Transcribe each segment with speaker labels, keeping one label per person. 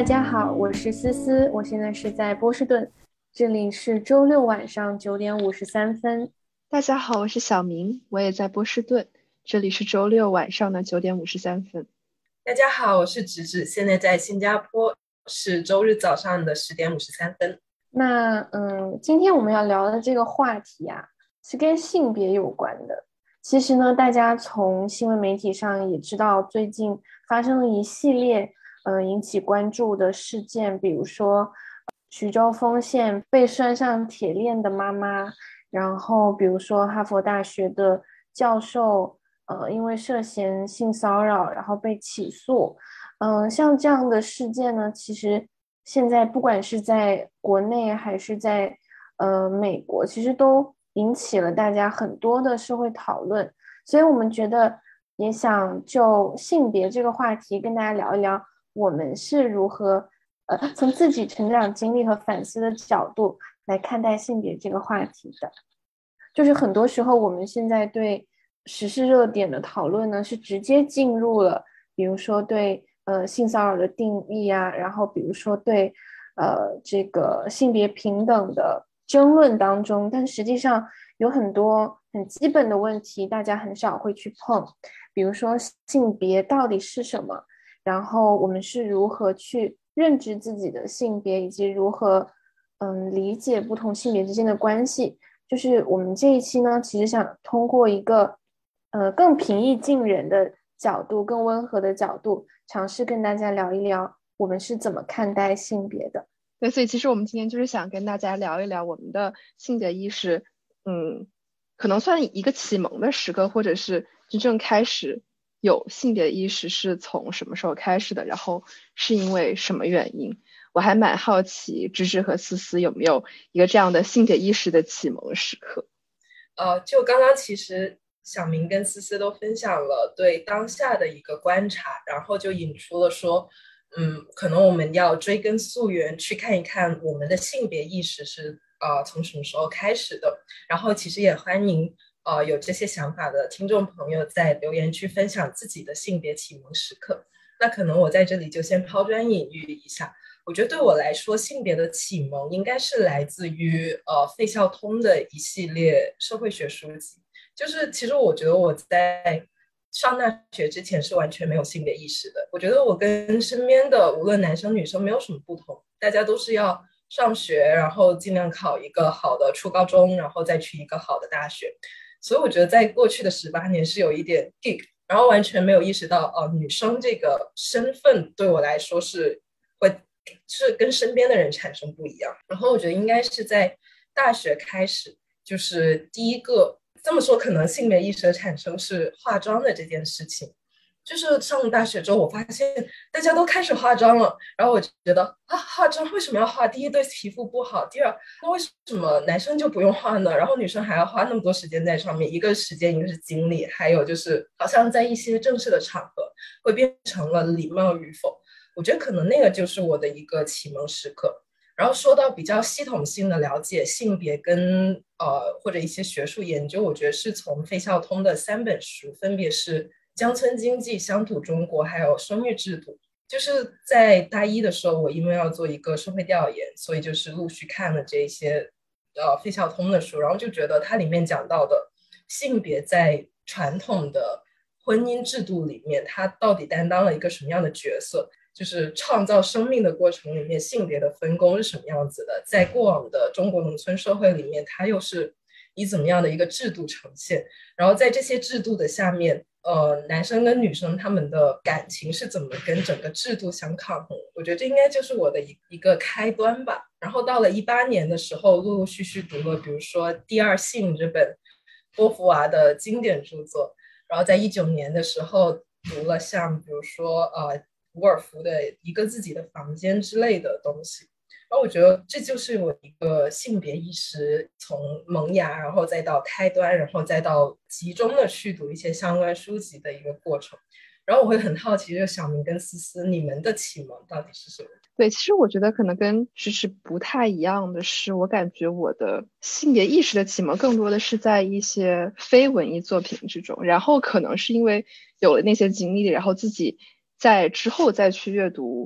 Speaker 1: 大家好，我是思思，我现在是在波士顿，这里是周六晚上9点53分。
Speaker 2: 大家好，我是小明，我也在波士顿，这里是周六晚上的9点53分。
Speaker 3: 大家好，我是直直，现在在新加坡，是周日早上的10点53分。
Speaker 1: 今天我们要聊的这个话题啊，是跟性别有关的。其实呢，大家从新闻媒体上也知道，最近发生了一系列引起关注的事件，比如说徐州丰县被拴上铁链的妈妈，然后比如说哈佛大学的教授，因为涉嫌性骚扰，然后被起诉。像这样的事件呢，其实现在不管是在国内还是在美国，其实都引起了大家很多的社会讨论。所以我们觉得也想就性别这个话题跟大家聊一聊，我们是如何从自己成长经历和反思的角度来看待性别这个话题的。就是很多时候我们现在对时事热点的讨论呢，是直接进入了比如说对性骚扰的定义啊，然后比如说对这个性别平等的争论当中，但实际上有很多很基本的问题大家很少会去碰，比如说性别到底是什么，然后我们是如何去认知自己的性别，以及如何理解不同性别之间的关系。就是我们这一期呢，其实想通过一个更平易近人的角度，更温和的角度，尝试跟大家聊一聊我们是怎么看待性别的。
Speaker 2: 对，所以其实我们今天就是想跟大家聊一聊我们的性别意识，可能算一个启蒙的时刻，或者是真正开始有性别意识是从什么时候开始的，然后是因为什么原因。我还蛮好奇芝芝和思思有没有一个这样的性别意识的启蒙时刻。
Speaker 3: 就刚刚其实小明跟思思都分享了对当下的一个观察，然后就引出了说，可能我们要追根溯源去看一看我们的性别意识是从什么时候开始的。然后其实也欢迎有这些想法的听众朋友在留言区分享自己的性别启蒙时刻。那可能我在这里就先抛砖引玉一下。我觉得对我来说，性别的启蒙应该是来自于费孝通的一系列社会学书籍。就是其实我觉得我在上大学之前是完全没有性别意识的。我觉得我跟身边的无论男生女生没有什么不同，大家都是要上学，然后尽量考一个好的初高中，然后再去一个好的大学。所以我觉得在过去的18年是有一点 geek，然后完全没有意识到女生这个身份对我来说是跟身边的人产生不一样。然后我觉得应该是在大学开始，就是第一个这么说，可能性别意识的产生是化妆的这件事情。就是上了大学之后，我发现大家都开始化妆了，然后我就觉得化妆为什么要化？第一，对皮肤不好；第二，那为什么男生就不用化呢？然后女生还要花那么多时间在上面，一个时间，一个是精力，还有就是好像在一些正式的场合会变成了礼貌与否。我觉得可能那个就是我的一个启蒙时刻。然后说到比较系统性的了解性别跟或者一些学术研究，我觉得是从费孝通的3本书，分别是《乡村经济》、《乡土中国》还有《生育制度》。就是在大一的时候，我因为要做一个社会调研，所以就是陆续看了这些费孝通的书，然后就觉得它里面讲到的性别在传统的婚姻制度里面，它到底担当了一个什么样的角色？就是创造生命的过程里面，性别的分工是什么样子的？在过往的中国农村社会里面，它又是以怎么样的一个制度呈现？然后在这些制度的下面，男生跟女生他们的感情是怎么跟整个制度相抗衡？我觉得这应该就是我的一个开端吧。然后到了18年的时候，陆陆续续读了，比如说《第二性》这本波伏娃的经典著作，然后在19年的时候读了像比如说伍尔夫的一个自己的房间之类的东西。然后我觉得这就是我一个性别意识从萌芽，然后再到开端，然后再到集中的去读一些相关书籍的一个过程。然后我会很好奇，就小明跟思思，你们的启蒙到底是什么？
Speaker 2: 对，其实我觉得可能跟芝芝不太一样的是，我感觉我的性别意识的启蒙更多的是在一些非文艺作品之中，然后可能是因为有了那些经历，然后自己在之后再去阅读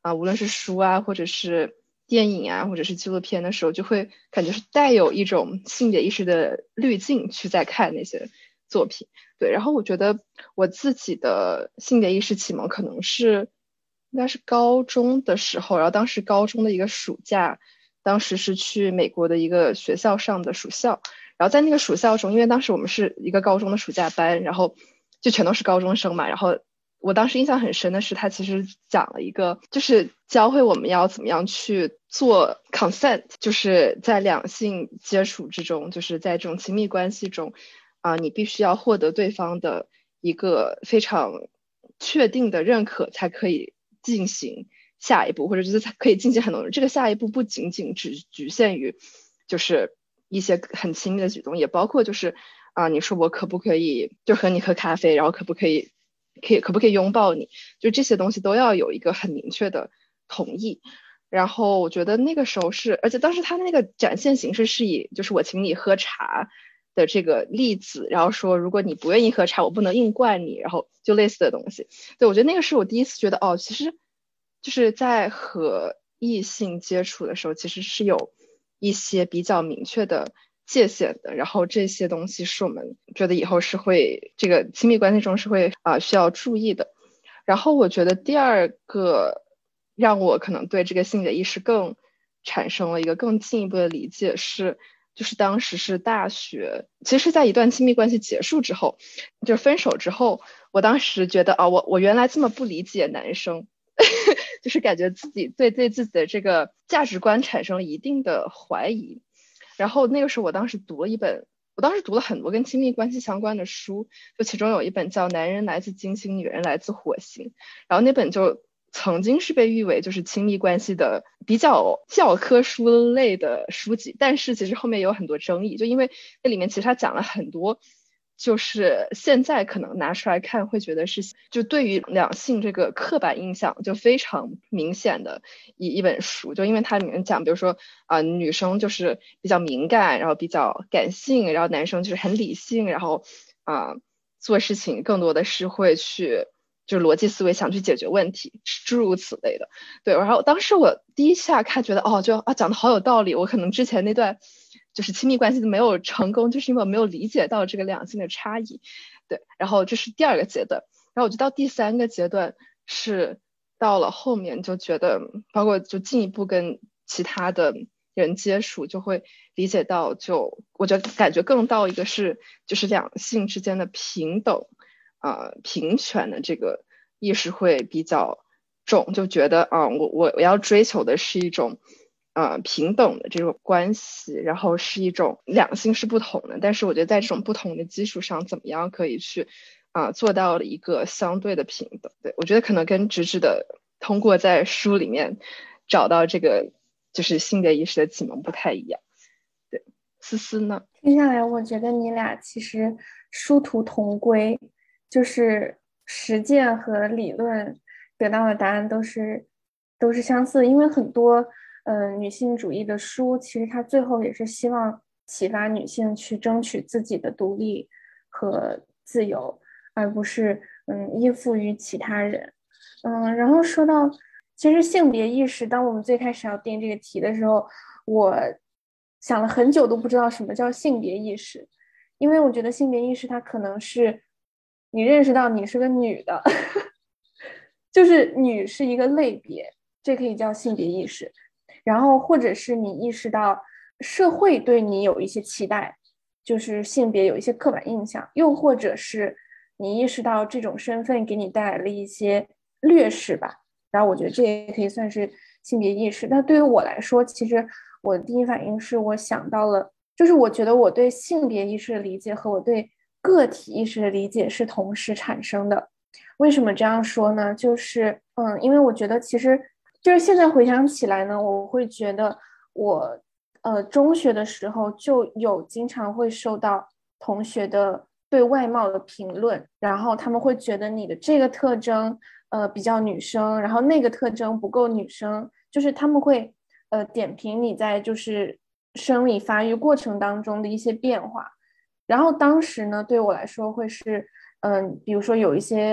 Speaker 2: 无论是书啊，或者是电影啊，或者是纪录片的时候，就会感觉是带有一种性别意识的滤镜去在看那些作品。对，然后我觉得我自己的性别意识启蒙可能是应该是高中的时候，然后当时高中的一个暑假，当时是去美国的一个学校上的暑校，然后在那个暑校中，因为当时我们是一个高中的暑假班，然后就全都是高中生嘛，然后我当时印象很深的是，他其实讲了一个，就是教会我们要怎么样去做 consent，就是在两性接触之中，就是在这种亲密关系中，你必须要获得对方的一个非常确定的认可，才可以进行下一步，或者就是才可以进行很多。这个下一步不仅仅只局限于就是一些很亲密的举动，也包括就是你说我可不可以就和你喝咖啡，然后可不可以拥抱你，就这些东西都要有一个很明确的同意。然后我觉得那个时候是，而且当时他那个展现形式是以就是我请你喝茶的这个例子，然后说如果你不愿意喝茶，我不能硬灌你，然后就类似的东西。对，我觉得那个是我第一次觉得其实就是在和异性接触的时候，其实是有一些比较明确的界限的，然后这些东西是我们觉得以后是会这个亲密关系中是会需要注意的。然后我觉得第二个让我可能对这个性别意识更产生了一个更进一步的理解是，就是当时是大学，其实在一段亲密关系结束之后，就是分手之后，我当时觉得我原来这么不理解男生。就是感觉自己对自己的这个价值观产生了一定的怀疑。然后那个时候我当时读了很多跟亲密关系相关的书，就其中有一本叫《男人来自金星，女人来自火星》，然后那本就曾经是被誉为就是亲密关系的比较教科书类的书籍，但是其实后面有很多争议，就因为那里面其实他讲了很多就是现在可能拿出来看会觉得是就对于两性这个刻板印象就非常明显的一本书，就因为它里面讲比如说女生就是比较敏感，然后比较感性，然后男生就是很理性，然后做事情更多的是会去就是逻辑思维想去解决问题诸如此类的。对，然后当时我第一下看觉得讲的好有道理，我可能之前那段就是亲密关系没有成功，就是因为我没有理解到这个两性的差异。对，然后这是第二个阶段，然后我就到第三个阶段是到了后面就觉得，包括就进一步跟其他的人接触，就会理解到，就我觉得感觉更到一个是就是两性之间的平等平权的这个意识会比较重，就觉得我要追求的是一种平等的这种关系，然后是一种两性是不同的，但是我觉得在这种不同的基础上，怎么样可以去做到了一个相对的平等。对，我觉得可能跟直直的通过在书里面找到这个就是性别意识的启蒙不太一样。对，思思呢？
Speaker 1: 听下来，我觉得你俩其实殊途同归，就是实践和理论得到的答案都是相似的。因为很多女性主义的书，其实它最后也是希望启发女性去争取自己的独立和自由，而不是依附于其他人。然后说到其实性别意识，当我们最开始要定这个题的时候，我想了很久都不知道什么叫性别意识，因为我觉得性别意识它可能是你认识到你是个女的就是女是一个类别，这可以叫性别意识。然后或者是你意识到社会对你有一些期待，就是性别有一些刻板印象，又或者是你意识到这种身份给你带来了一些劣势吧。然后我觉得这也可以算是性别意识。那对于我来说，其实我的第一反应是我想到了，就是我觉得我对性别意识的理解和我对个体意识的理解是同时产生的。为什么这样说呢？就是因为我觉得其实就是现在回想起来呢，我会觉得我中学的时候就有经常会受到同学的对外貌的评论，然后他们会觉得你的这个特征比较女生，然后那个特征不够女生，就是他们会点评你在就是生理发育过程当中的一些变化。然后当时呢，对我来说会是比如说有一些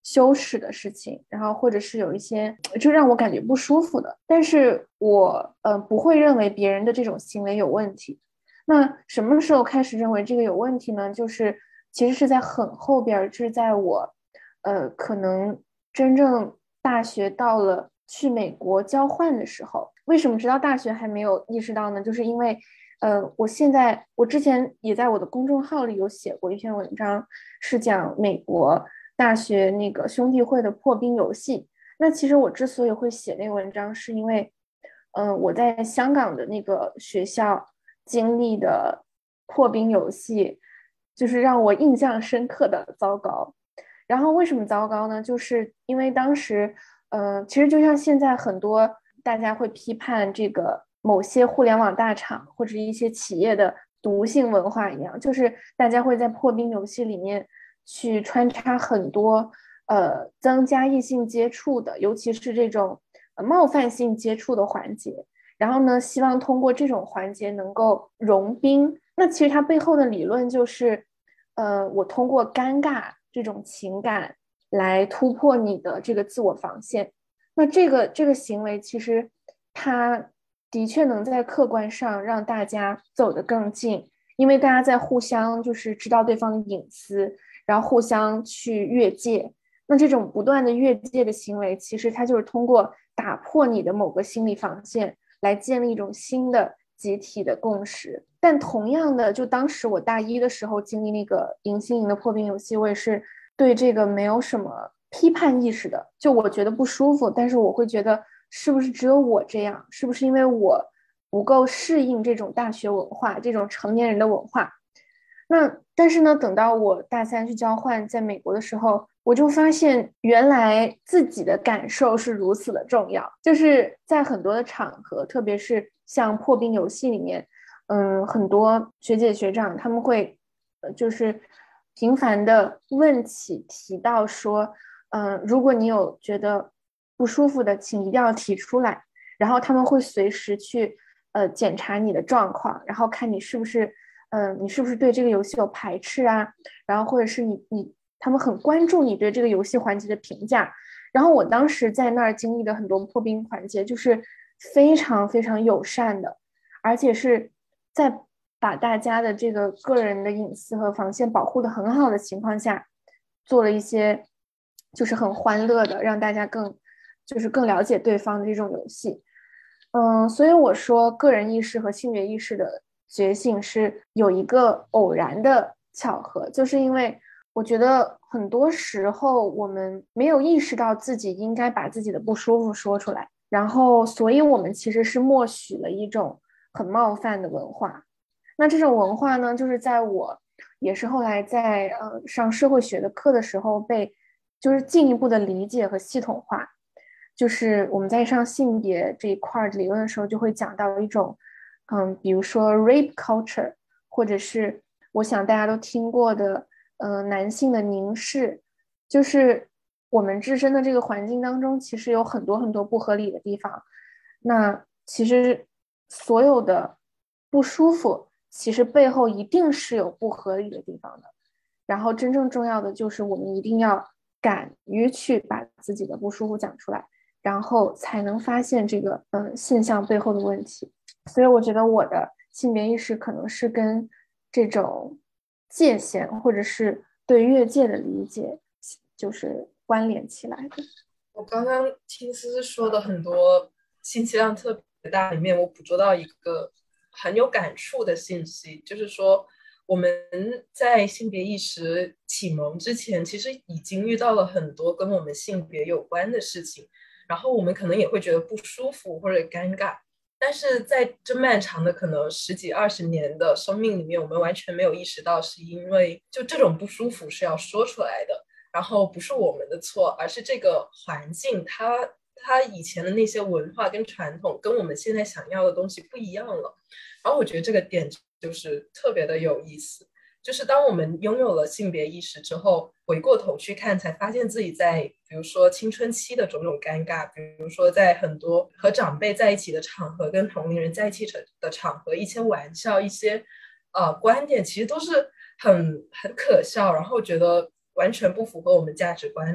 Speaker 1: 羞耻的事情，然后或者是有一些就让我感觉不舒服的，但是我不会认为别人的这种行为有问题。那什么时候开始认为这个有问题呢？就是其实是在很后边，就是在我可能真正大学到了去美国交换的时候。为什么直到大学还没有意识到呢？就是因为我之前也在我的公众号里有写过一篇文章，是讲美国大学那个兄弟会的破冰游戏。那其实我之所以会写那个文章，是因为我在香港的那个学校经历的破冰游戏，就是让我印象深刻的糟糕。然后为什么糟糕呢？就是因为当时其实就像现在很多大家会批判这个某些互联网大厂或者一些企业的毒性文化一样，就是大家会在破冰游戏里面去穿插很多增加异性接触的，尤其是这种冒犯性接触的环节，然后呢希望通过这种环节能够融冰。那其实它背后的理论就是我通过尴尬这种情感来突破你的这个自我防线。那这个行为其实它的确能在客观上让大家走得更近，因为大家在互相就是知道对方的隐私，然后互相去越界。那这种不断的越界的行为，其实它就是通过打破你的某个心理防线，来建立一种新的集体的共识。但同样的，就当时我大一的时候经历那个迎新营的破冰游戏，我也是对这个没有什么批判意识的。就我觉得不舒服，但是我会觉得是不是只有我这样？是不是因为我不够适应这种大学文化，这种成年人的文化？那但是呢，等到我大三去交换在美国的时候，我就发现原来自己的感受是如此的重要。就是在很多的场合，特别是像破冰游戏里面，很多学姐学长他们会就是频繁的提到说，如果你有觉得不舒服的，请一定要提出来。然后他们会随时去检查你的状况，然后看你是不是对这个游戏有排斥啊，然后或者是他们很关注你对这个游戏环节的评价。然后我当时在那儿经历的很多破冰环节，就是非常非常友善的，而且是在把大家的这个个人的隐私和防线保护的很好的情况下，做了一些就是很欢乐的，让大家更了解对方的这种游戏。所以我说个人意识和性别意识的觉醒是有一个偶然的巧合，就是因为我觉得很多时候我们没有意识到自己应该把自己的不舒服说出来，然后所以我们其实是默许了一种很冒犯的文化。那这种文化呢，就是在我也是后来在上社会学的课的时候就是进一步的理解和系统化。就是我们在上性别这一块理论的时候，就会讲到一种，比如说 rape culture，或者是我想大家都听过的，男性的凝视，就是我们自身的这个环境当中，其实有很多很多不合理的地方。那其实所有的不舒服，其实背后一定是有不合理的地方的。然后真正重要的就是我们一定要敢于去把自己的不舒服讲出来。然后才能发现这个现象背后的问题。所以我觉得我的性别意识可能是跟这种界限或者是对越界的理解就是关联起来的。
Speaker 3: 我刚刚听思思说的很多信息量特别大，里面我捕捉到一个很有感触的信息，就是说我们在性别意识启蒙之前，其实已经遇到了很多跟我们性别有关的事情，然后我们可能也会觉得不舒服或者尴尬，但是在这漫长的可能10几20年的生命里面，我们完全没有意识到是因为就这种不舒服是要说出来的，然后不是我们的错，而是这个环境它以前的那些文化跟传统跟我们现在想要的东西不一样了。然后我觉得这个点就是特别的有意思，就是当我们拥有了性别意识之后，回过头去看，才发现自己在比如说青春期的种种尴尬，比如说在很多和长辈在一起的场合，跟同龄人在一起的场合，一些玩笑，一些观点，其实都是很可笑，然后觉得完全不符合我们价值观的。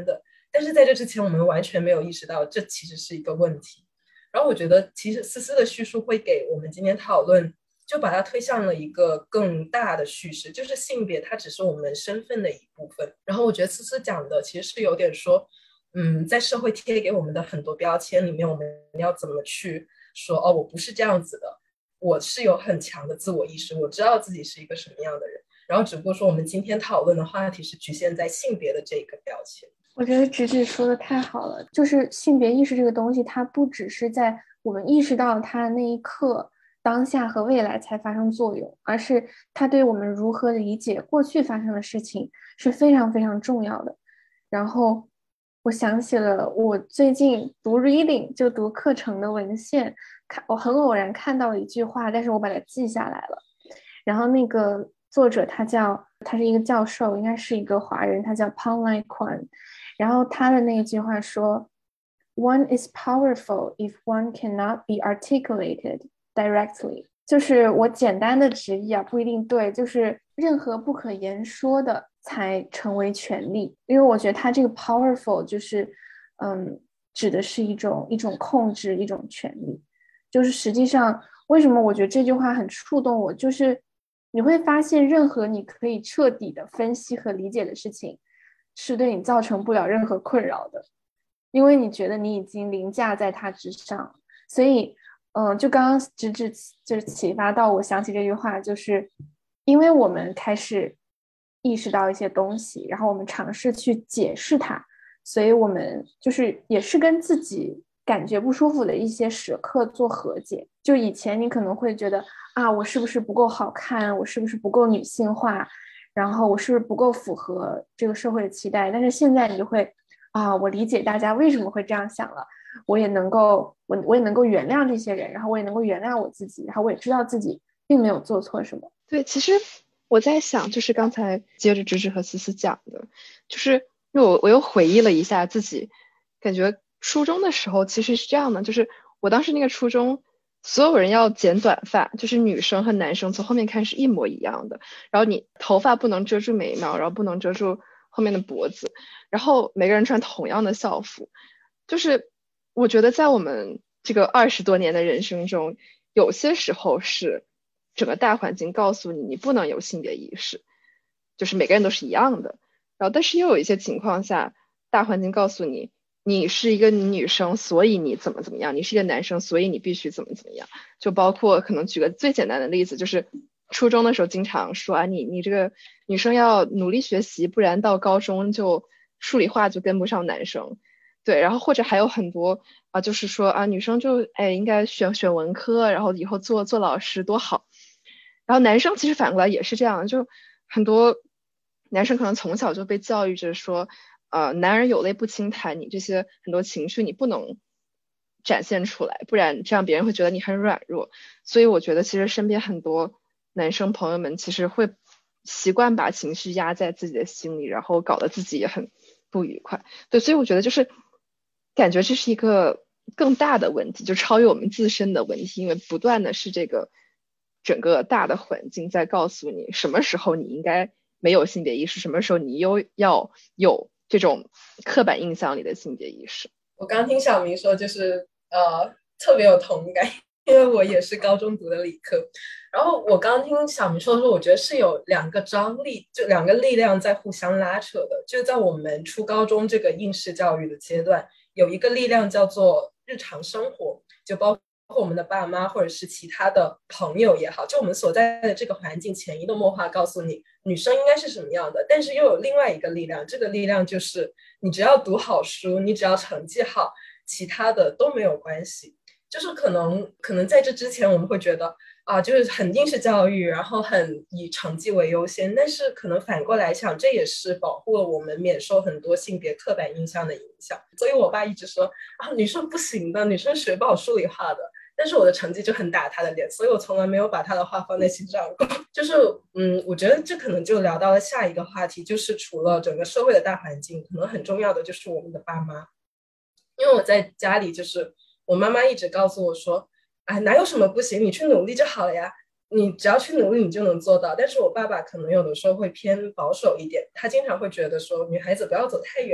Speaker 3: 但是在这之前我们完全没有意识到这其实是一个问题。然后我觉得其实思思的叙述会给我们今天讨论就把它推向了一个更大的叙事，就是性别它只是我们身份的一部分。然后我觉得思思讲的其实是有点说在社会贴给我们的很多标签里面，我们要怎么去说哦，我不是这样子的，我是有很强的自我意识，我知道自己是一个什么样的人。然后只不过说我们今天讨论的话题是局限在性别的这个标签。
Speaker 1: 我觉得直直说的太好了，就是性别意识这个东西，它不只是在我们意识到它的那一刻、当下和未来才发生作用，而是它对我们如何理解过去发生的事情是非常非常重要的。然后我想起了我最近读 reading 就读课程的文献，我很偶然看到了一句话，但是我把它记下来了。然后那个作者他是一个教授，应该是一个华人，他叫 Pan-Lai Kwan。然后他的那句话说 One is powerful if one cannot be articulated directly， 就是我简单的直译啊，不一定对，就是任何不可言说的才成为权力。因为我觉得他这个 powerful 就是指的是一种控制，一种权力。就是实际上为什么我觉得这句话很触动我，就是你会发现任何你可以彻底的分析和理解的事情是对你造成不了任何困扰的，因为你觉得你已经凌驾在它之上。所以就刚刚直直就是启发到我想起这句话，就是因为我们开始意识到一些东西，然后我们尝试去解释它，所以我们就是也是跟自己感觉不舒服的一些时刻做和解。就以前你可能会觉得啊，我是不是不够好看，我是不是不够女性化，然后我是不是不够符合这个社会的期待，但是现在你就会啊，我理解大家为什么会这样想了，我也能够原谅这些人，然后我也能够原谅我自己，然后我也知道自己并没有做错什么。
Speaker 2: 对，其实我在想，就是刚才接着芝芝和思思讲的，就是因为我又回忆了一下自己，感觉初中的时候其实是这样的，就是我当时那个初中所有人要剪短发，就是女生和男生从后面看是一模一样的，然后你头发不能遮住眉毛，然后不能遮住后面的脖子，然后每个人穿同样的校服。就是我觉得在我们这个20多年的人生中，有些时候是整个大环境告诉你你不能有性别意识，就是每个人都是一样的，然后但是又有一些情况下大环境告诉你你是一个女生，所以你怎么怎么样，你是一个男生，所以你必须怎么怎么样。就包括可能举个最简单的例子，就是初中的时候经常说啊，你这个女生要努力学习，不然到高中就数理化就跟不上男生。对，然后或者还有很多啊，就是说啊，女生就应该选文科，然后以后做老师多好。然后男生其实反过来也是这样，就很多男生可能从小就被教育着说，男人有泪不轻弹，你这些很多情绪你不能展现出来，不然这样别人会觉得你很软弱。所以我觉得其实身边很多男生朋友们其实会习惯把情绪压在自己的心里，然后搞得自己也很不愉快。对，所以我觉得就是感觉这是一个更大的问题，就超越我们自身的问题，因为不断的是这个整个大的环境在告诉你什么时候你应该没有性别意识，什么时候你又要有这种刻板印象里的性别意识。
Speaker 3: 我刚听小明说，就是特别有同感，因为我也是高中读的理科。然后我刚听小明说的时候，我觉得是有两个张力，就两个力量在互相拉扯的。就在我们初高中这个应试教育的阶段，有一个力量叫做日常生活，就包括我们的爸妈或者是其他的朋友也好，就我们所在的这个环境潜移默化告诉你女生应该是什么样的。但是又有另外一个力量，这个力量就是你只要读好书，你只要成绩好，其他的都没有关系。就是可能在这之前我们会觉得啊，就是肯定是教育，然后很以成绩为优先，但是可能反过来想，这也是保护了我们免受很多性别刻板印象的影响。所以我爸一直说啊，女生不行的，女生学不好数理化的，但是我的成绩就很打他的脸，所以我从来没有把他的话放在心上过。就是我觉得这可能就聊到了下一个话题，就是除了整个社会的大环境，可能很重要的就是我们的爸妈。因为我在家里，就是我妈妈一直告诉我说，哎，哪有什么不行，你去努力就好了呀，你只要去努力你就能做到。但是我爸爸可能有的时候会偏保守一点，他经常会觉得说女孩子不要走太远，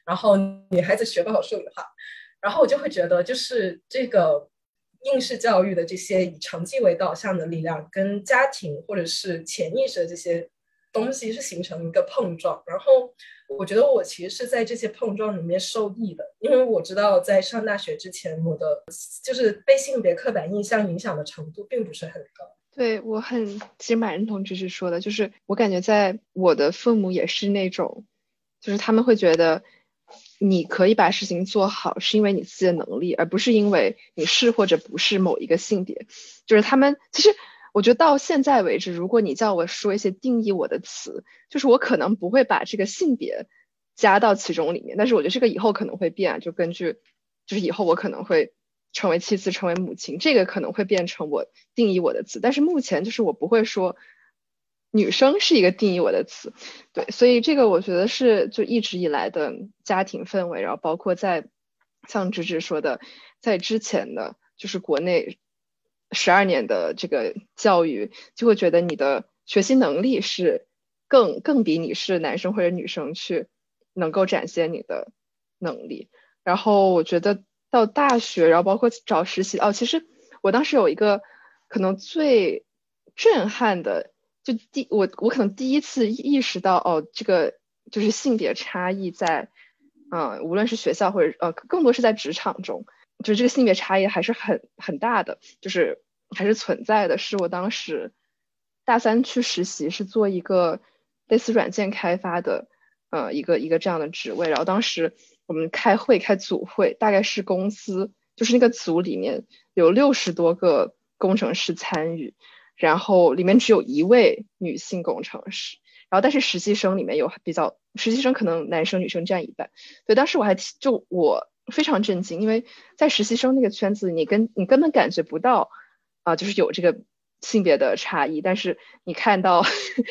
Speaker 3: 然后女孩子学不好数理化，然后我就会觉得就是这个应试教育的这些以成绩为导向的力量跟家庭或者是潜意识的这些东西是形成一个碰撞，然后我觉得我其实是在这些碰撞里面受益的，因为我知道在上大学之前我的就是被性别刻板印象影响的程度并不是很高。
Speaker 2: 对，其实蛮认同芝芝说的，就是我感觉在我的父母也是那种，就是他们会觉得你可以把事情做好是因为你自己的能力，而不是因为你是或者不是某一个性别。就是他们其实我觉得到现在为止，如果你叫我说一些定义我的词，就是我可能不会把这个性别加到其中里面，但是我觉得这个以后可能会变，就根据就是以后我可能会成为妻子，成为母亲，这个可能会变成我定义我的词，但是目前就是我不会说女生是一个定义我的词。对，所以这个我觉得是就一直以来的家庭氛围，然后包括在像芝芝说的，在之前的就是国内12年的这个教育，就会觉得你的学习能力是更比你是男生或者女生去能够展现你的能力。然后我觉得到大学，然后包括找实习，其实我当时有一个可能最震撼的，就我可能第一次意识到，这个就是性别差异在，无论是学校或者更多是在职场中，就是这个性别差异还是很大的，就是还是存在的。是我当时大3去实习，是做一个类似软件开发的，一个这样的职位。然后当时我们开组会，大概是公司就是那个组里面有60多个工程师参与，然后里面只有1位女性工程师，然后但是实习生里面实习生可能男生女生占一半。对，当时我非常震惊，因为在实习生那个圈子，你根本感觉不到就是有这个性别的差异，但是你看到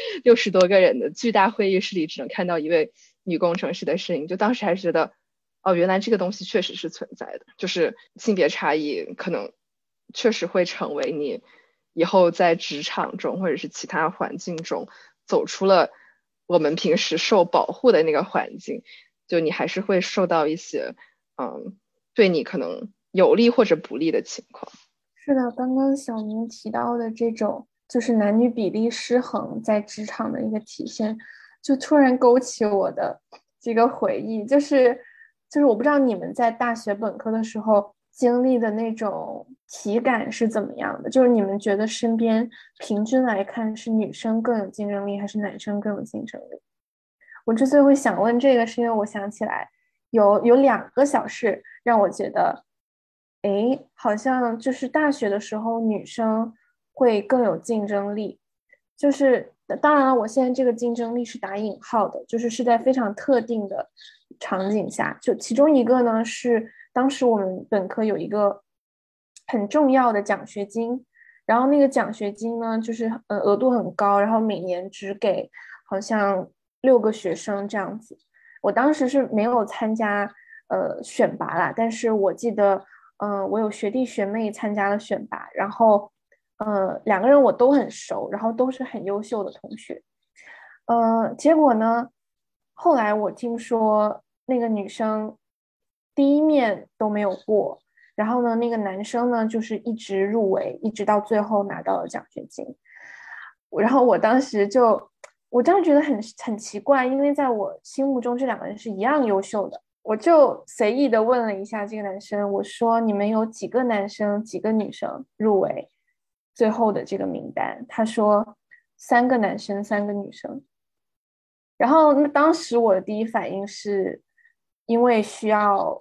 Speaker 2: 60多个人的巨大会议室里只能看到1位女工程师的身影，就当时还是觉得原来这个东西确实是存在的，就是性别差异可能确实会成为你以后在职场中或者是其他环境中走出了我们平时受保护的那个环境，就你还是会受到一些对你可能有利或者不利的情况。
Speaker 1: 是的，刚刚小明提到的这种就是男女比例失衡在职场的一个体现，就突然勾起我的这个回忆，就是我不知道你们在大学本科的时候经历的那种体感是怎么样的，就是你们觉得身边平均来看是女生更有竞争力还是男生更有竞争力？我之所以会想问这个，是因为我想起来有2个小事让我觉得好像就是大学的时候女生会更有竞争力，就是当然了，我现在这个竞争力是打引号的，是在非常特定的场景下。就其中一个呢是当时我们本科有一个很重要的奖学金，然后那个奖学金呢就是额度很高，然后每年只给好像6个学生这样子。我当时是没有参加选拔啦，但是我记得我有学弟学妹参加了选拔，然后2个人我都很熟，然后都是很优秀的同学。结果呢，后来我听说那个女生第一面都没有过，然后呢，那个男生呢就是一直入围，一直到最后拿到了奖学金。然后我当时觉得很奇怪，因为在我心目中这2个人是一样优秀的。我就随意的问了一下这个男生，我说你们有几个男生几个女生入围最后的这个名单？他说3个男生3个女生。然后那当时我的第一反应是因为需要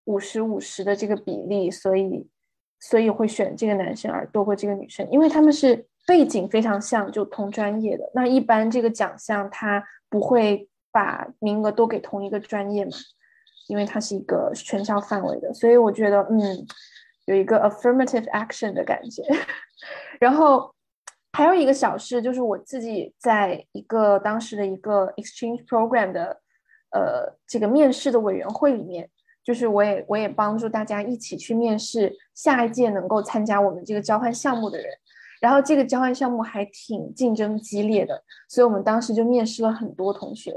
Speaker 1: 50-50的这个比例，所以会选这个男生而多过这个女生，因为他们是背景非常像，就同专业的。那一般这个奖项他不会把名额都给同一个专业嘛，因为它是一个全校范围的，所以我觉得有一个 affirmative action 的感觉。然后还有一个小事，就是我自己在当时的一个 exchange program 的这个面试的委员会里面，就是我也帮助大家一起去面试下一届能够参加我们这个交换项目的人。然后这个交换项目还挺竞争激烈的，所以我们当时就面试了很多同学。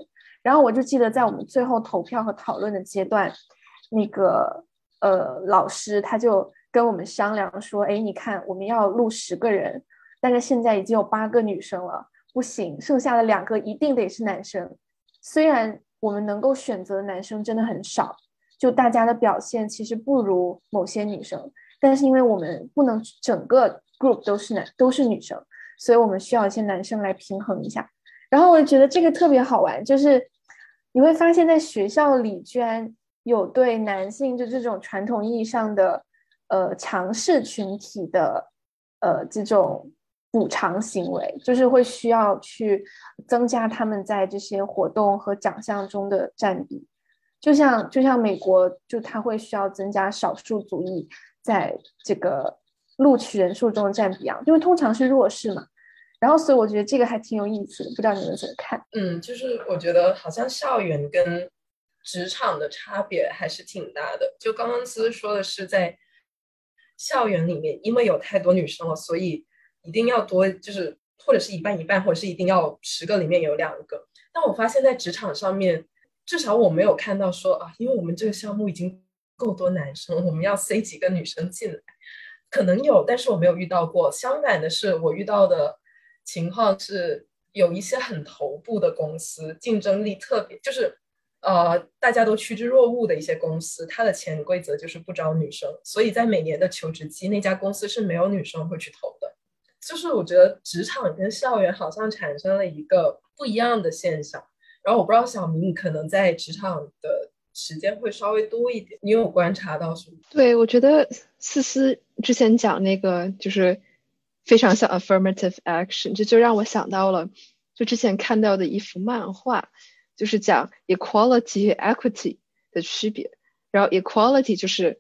Speaker 1: 然后我就记得在我们最后投票和讨论的阶段，那个老师他就跟我们商量说，哎，你看我们要录10个人，但是现在已经有8个女生了，不行，剩下的2个一定得是男生。虽然我们能够选择的男生真的很少，就大家的表现其实不如某些女生，但是因为我们不能整个 group 都是女生，所以我们需要一些男生来平衡一下。然后我就觉得这个特别好玩，就是你会发现在学校里居然有对男性就这种传统意义上的强势群体的这种补偿行为，就是会需要去增加他们在这些活动和奖项中的占比。就像美国，就他会需要增加少数族裔在这个录取人数中的占比一样，因为通常是弱势嘛。然后，所以我觉得这个还挺有意思的，不知道你们怎么看？
Speaker 3: 就是我觉得好像校园跟职场的差别还是挺大的。就刚刚思思说的是在校园里面，因为有太多女生了，所以一定要多，就是或者是一半一半，或者是一定要10个里面有2个。但我发现在职场上面，至少我没有看到说啊，因为我们这个项目已经够多男生，我们要塞几个女生进来。可能有，但是我没有遇到过。相反的是，我遇到的情况是有一些很头部的公司，竞争力特别，就是大家都趋之若鹜的一些公司，它的潜规则就是不招女生，所以在每年的求职季，那家公司是没有女生会去投的。就是我觉得职场跟校园好像产生了一个不一样的现象。然后我不知道小明，你可能在职场的时间会稍微多一点，你有观察到什么？
Speaker 2: 对，我觉得思思之前讲那个就是非常像 affirmative action，这就让我想到了就之前看到的一幅漫画，就是讲 equality 和 equity 的区别。然后 equality 就是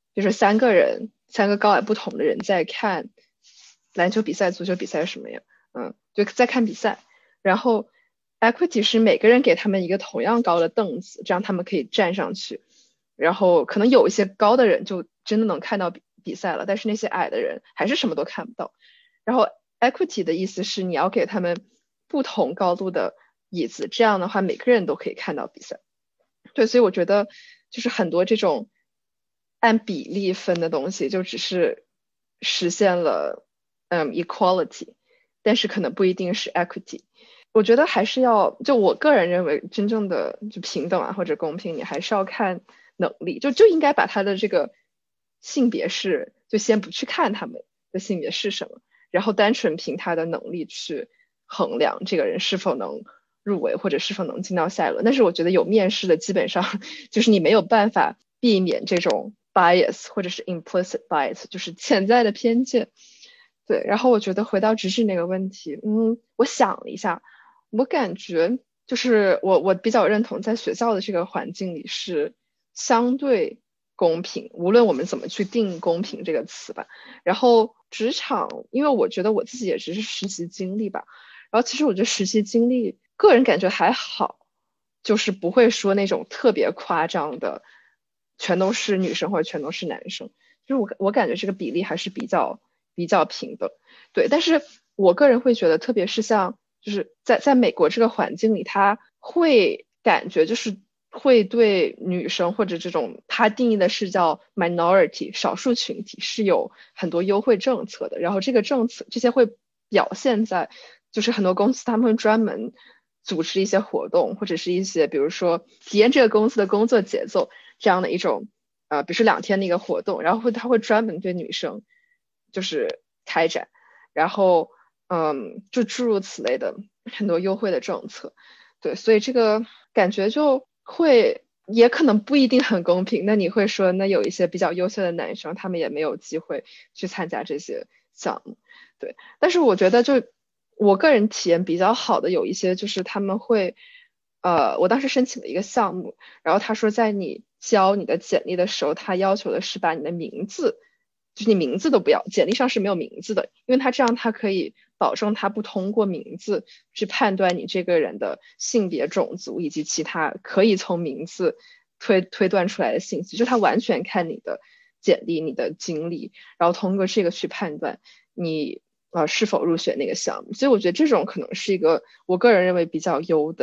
Speaker 2: 3个高矮不同的人在看篮球比赛、足球比赛什么呀，就在看比赛。然后 equity 是每个人给他们一个同样高的凳子，这样他们可以站上去。然后可能有一些高的人就真的能看到比赛了，但是那些矮的人还是什么都看不到。然后 equity 的意思是你要给他们不同高度的椅子，这样的话每个人都可以看到比赛。对，所以我觉得就是很多这种按比例分的东西，就只是实现了equality， 但是可能不一定是 equity。我觉得还是要，就我个人认为，真正的就平等啊或者公平，你还是要看能力，就应该把他的这个性别是，就先不去看他们的性别是什么，然后单纯凭他的能力去衡量这个人是否能入围或者是否能进到下一轮。但是我觉得有面试的基本上就是你没有办法避免这种 bias 或者是 implicit bias， 就是潜在的偏见。对，然后我觉得回到直视那个问题，我想了一下，我感觉就是我比较认同在学校的这个环境里是相对公平，无论我们怎么去定公平这个词吧。然后职场，因为我觉得我自己也只是实习经历吧，然后其实我觉得实习经历个人感觉还好，就是不会说那种特别夸张的全都是女生或者全都是男生，就是我感觉这个比例还是比较平等。对，但是我个人会觉得，特别是像就是在美国这个环境里，他会感觉就是会对女生或者这种他定义的是叫 minority 少数群体是有很多优惠政策的。然后这个政策这些会表现在就是很多公司他们会专门组织一些活动，或者是一些比如说体验这个公司的工作节奏这样的一种比如说2天的一个活动，然后他会专门对女生就是开展，然后就诸如此类的很多优惠的政策。对，所以这个感觉就会也可能不一定很公平。那你会说，那有一些比较优秀的男生，他们也没有机会去参加这些项目。对，但是我觉得就我个人体验比较好的有一些就是他们会我当时申请了一个项目，然后他说在你交你的简历的时候，他要求的是把你的名字，就是你名字都不要，简历上是没有名字的，因为他这样他可以保证他不通过名字去判断你这个人的性别、种族以及其他可以从名字推断出来的信息，就他完全看你的简历、你的经历，然后通过这个去判断你是否入选那个项目。所以我觉得这种可能是一个我个人认为比较优的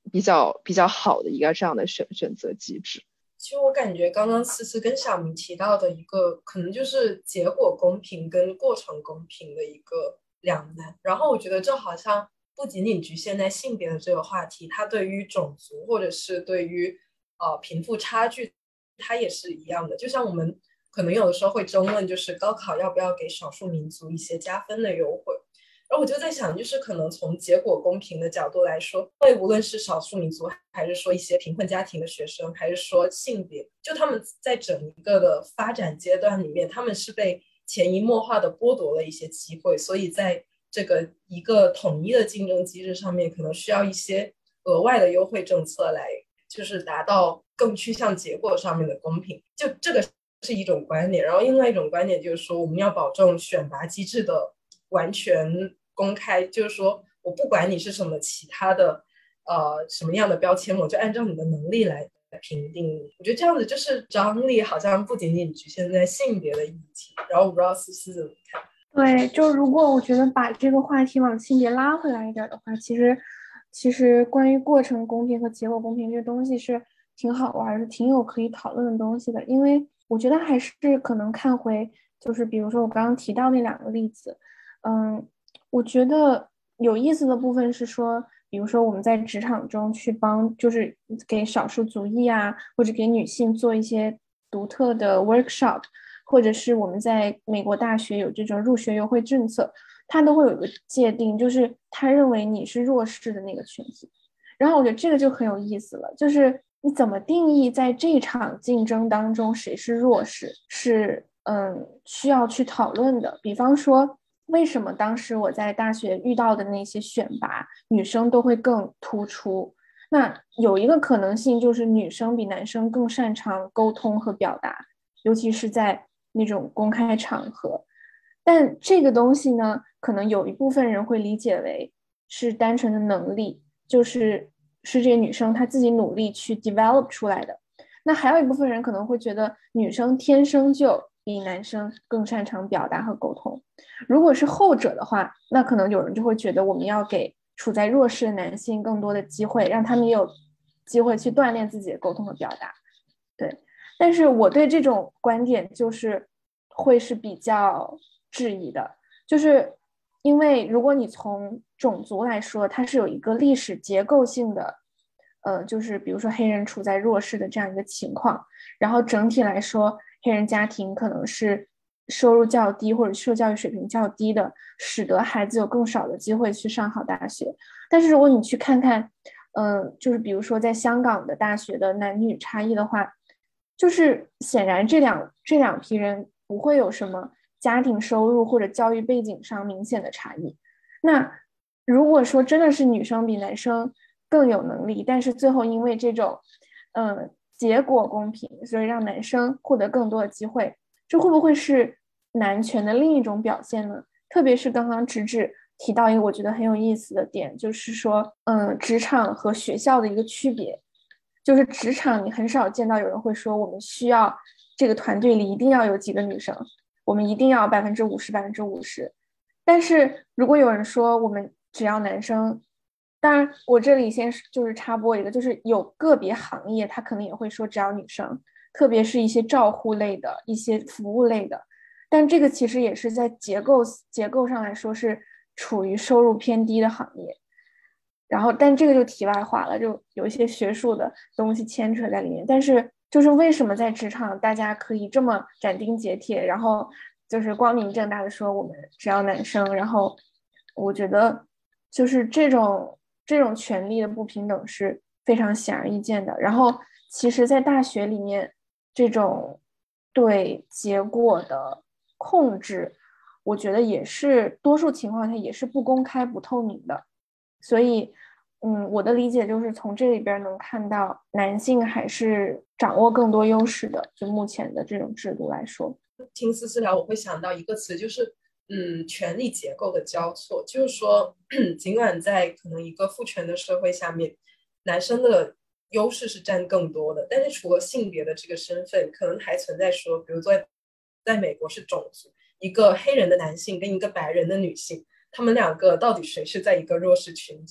Speaker 2: 比较好的一个这样的选择机制。
Speaker 3: 其实我感觉刚刚思思跟小明提到的一个可能就是结果公平跟过程公平的一个两难，然后我觉得这好像不仅仅局限在性别的这个话题，它对于种族或者是对于贫富差距它也是一样的。就像我们可能有的时候会争论，就是高考要不要给少数民族一些加分的优惠，然后我就在想，就是可能从结果公平的角度来说，会无论是少数民族，还是说一些贫困家庭的学生，还是说性别，就他们在整一个的发展阶段里面，他们是被潜移默化的剥夺了一些机会，所以在这个一个统一的竞争机制上面，可能需要一些额外的优惠政策来，就是达到更趋向结果上面的公平。就这个是一种观点，然后另外一种观点就是说，我们要保证选拔机制的完全公开，就是说我不管你是什么其他的什么样的标签，我就按照你的能力来评定你。我觉得这样子就是张力好像不仅仅局限在性别的议题。然后我不知道思思怎么看。
Speaker 1: 对，就如果我觉得把这个话题往性别拉回来一点的话，其实关于过程公平和结果公平这东西是挺好玩的，挺有可以讨论的东西的。因为我觉得还是可能看回，就是比如说我刚刚提到那两个例子，我觉得有意思的部分是说，比如说我们在职场中去帮，就是给少数族裔啊，或者给女性做一些独特的 workshop。或者是我们在美国大学有这种入学优惠政策，它都会有一个界定，就是他认为你是弱势的那个群体。然后我觉得这个就很有意思了，就是你怎么定义在这场竞争当中谁是弱势，是需要去讨论的。比方说，为什么当时我在大学遇到的那些选拔，女生都会更突出？那有一个可能性就是女生比男生更擅长沟通和表达，尤其是在那种公开场合。但这个东西呢，可能有一部分人会理解为是单纯的能力，是这个女生她自己努力去 develop 出来的。那还有一部分人可能会觉得女生天生就比男生更擅长表达和沟通。如果是后者的话，那可能有人就会觉得我们要给处在弱势的男性更多的机会，让他们也有机会去锻炼自己的沟通和表达。对，但是我对这种观点就是会是比较质疑的，就是因为如果你从种族来说，它是有一个历史结构性的，就是比如说黑人处在弱势的这样一个情况，然后整体来说，黑人家庭可能是收入较低或者受教育水平较低的，使得孩子有更少的机会去上好大学。但是如果你去看看，就是比如说在香港的大学的男女差异的话，就是显然这两批人不会有什么家庭收入或者教育背景上明显的差异。那如果说真的是女生比男生更有能力，但是最后因为这种结果公平，所以让男生获得更多的机会，这会不会是男权的另一种表现呢？特别是刚刚直指提到一个我觉得很有意思的点，就是说职场和学校的一个区别。就是职场你很少见到有人会说我们需要这个团队里一定要有几个女生，我们一定要50%，50%。但是如果有人说我们只要男生，当然我这里先就是插播一个，就是有个别行业他可能也会说只要女生，特别是一些照护类的、一些服务类的，但这个其实也是在结构上来说是处于收入偏低的行业。然后，但这个就题外话了，就有一些学术的东西牵扯在里面。但是，就是为什么在职场大家可以这么斩钉截铁，然后就是光明正大的说我们只要男生，然后我觉得就是这种权利的不平等是非常显而易见的。然后，其实，在大学里面，这种对结果的控制，我觉得也是多数情况下也是不公开、不透明的。所以，我的理解就是从这里边能看到男性还是掌握更多优势的，就目前的这种制度来说。
Speaker 3: 听思思聊，我会想到一个词，就是权力结构的交错。就是说，尽管在可能一个父权的社会下面，男生的优势是占更多的，但是除了性别的这个身份，可能还存在说，比如说在美国是种族，一个黑人的男性跟一个白人的女性，他们两个到底谁是在一个弱势群体？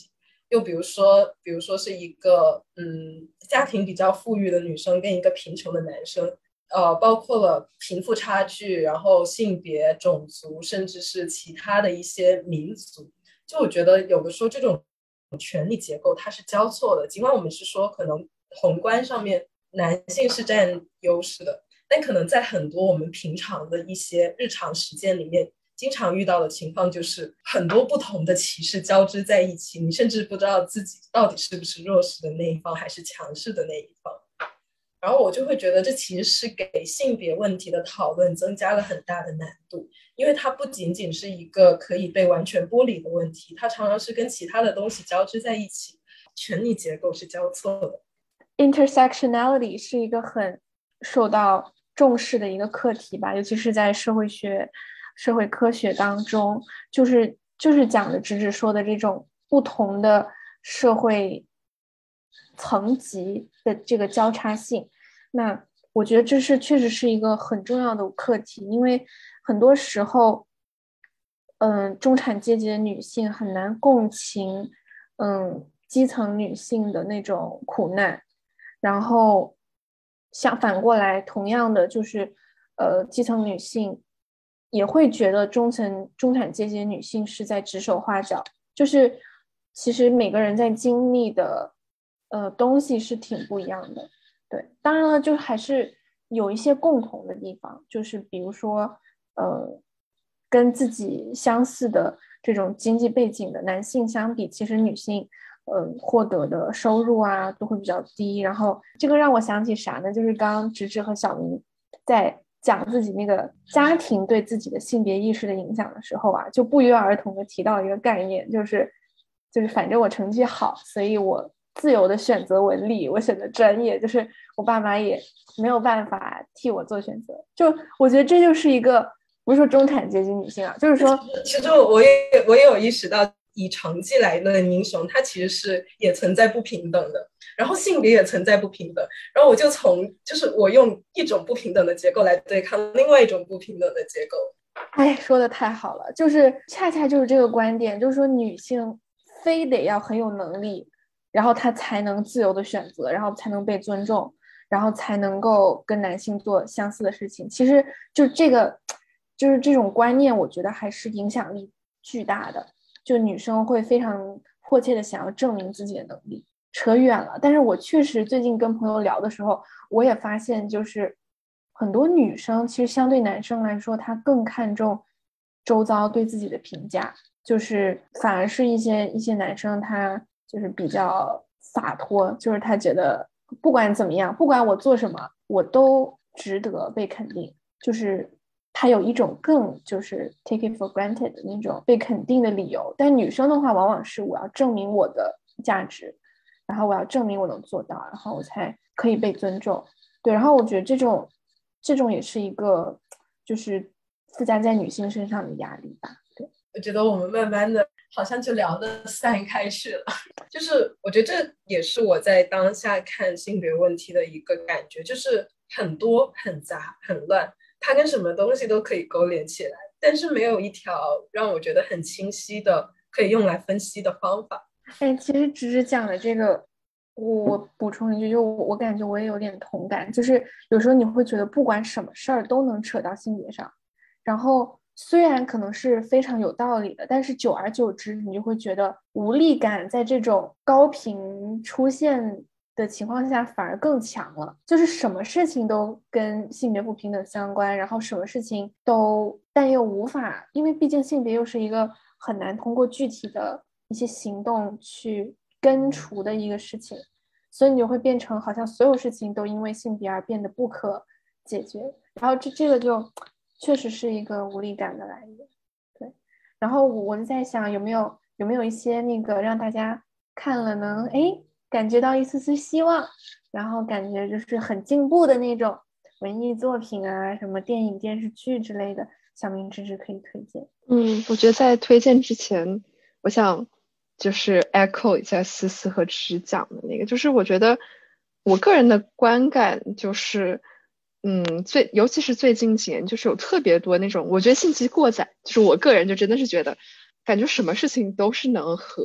Speaker 3: 又比如说是一个家庭比较富裕的女生跟一个贫穷的男生，包括了贫富差距，然后性别、种族，甚至是其他的一些民族。就我觉得有的时候这种权力结构它是交错的，尽管我们是说可能宏观上面男性是占优势的，但可能在很多我们平常的一些日常实践里面，经常遇到的情况就是很多不同的歧视交织在一起，你甚至不知道自己到底是不是弱势的那一方还是强势的那一方。然后我就会觉得这其实是给性别问题的讨论增加了很大的难度，因为它不仅仅是一个可以被完全剥离的问题，它常常是跟其他的东西交织在一起，权力结构是交错的。
Speaker 1: Intersectionality 是一个很受到重视的一个课题吧，尤其是在社会学、社会科学当中，就是讲的直说的这种不同的社会层级的这个交叉性。那我觉得这确实是一个很重要的课题，因为很多时候中产阶级的女性很难共情基层女性的那种苦难，然后反过来同样的就是基层女性也会觉得中产阶级的女性是在指手画脚，就是其实每个人在经历的东西是挺不一样的。对，当然了，就还是有一些共同的地方，就是比如说跟自己相似的这种经济背景的男性相比，其实女性获得的收入啊都会比较低。然后这个让我想起啥呢？就是刚刚直直和小明在讲自己那个家庭对自己的性别意识的影响的时候啊，就不约而同的提到一个概念，就是反正我成绩好，所以我自由的选择文理，我选择专业，就是我爸妈也没有办法替我做选择。就我觉得这就是一个，不是说中产阶级女性啊，就是说，
Speaker 3: 其实我也有意识到，以成绩来论英雄，它其实是也存在不平等的，然后性别也存在不平等，然后就是我用一种不平等的结构来对抗另外一种不平等的结构。
Speaker 1: 哎，说的太好了，就是恰恰就是这个观点，就是说女性非得要很有能力，然后她才能自由的选择，然后才能被尊重，然后才能够跟男性做相似的事情。其实就就是这种观念，我觉得还是影响力巨大的。就女生会非常迫切的想要证明自己的能力。扯远了，但是我确实最近跟朋友聊的时候，我也发现就是很多女生其实相对男生来说，她更看重周遭对自己的评价，就是反而是一些男生他就是比较洒脱，就是他觉得不管怎么样，不管我做什么，我都值得被肯定，就是他有一种更就是 take it for granted 的那种被肯定的理由。但女生的话往往是我要证明我的价值，然后我要证明我能做到，然后我才可以被尊重。对，然后我觉得这种也是一个就是附加在女性身上的压力吧。对，
Speaker 3: 我觉得我们慢慢的好像就聊得散开去了，就是我觉得这也是我在当下看性别问题的一个感觉，就是很多很杂很乱，它跟什么东西都可以勾连起来，但是没有一条让我觉得很清晰的可以用来分析的方法。
Speaker 1: 其实只是讲的这个，我补充一句，就我感觉我也有点同感，就是有时候你会觉得不管什么事儿都能扯到性别上，然后虽然可能是非常有道理的，但是久而久之你就会觉得无力感在这种高频出现的情况下反而更强了，就是什么事情都跟性别不平等相关，然后什么事情都但又无法，因为毕竟性别又是一个很难通过具体的一些行动去根除的一个事情，所以你就会变成好像所有事情都因为性别而变得不可解决，然后这个就确实是一个无力感的来源。对，然后我就在想有没有一些那个让大家看了能感觉到一丝丝希望，然后感觉就是很进步的那种文艺作品啊，什么电影电视剧之类的，小明芝芝可以推荐。
Speaker 2: 我觉得在推荐之前，我想就是 echo 一下思思和芝讲的那个，就是我觉得我个人的观感就是，尤其是最近几年，就是有特别多那种，我觉得信息过载，就是我个人就真的是觉得，感觉什么事情都是能和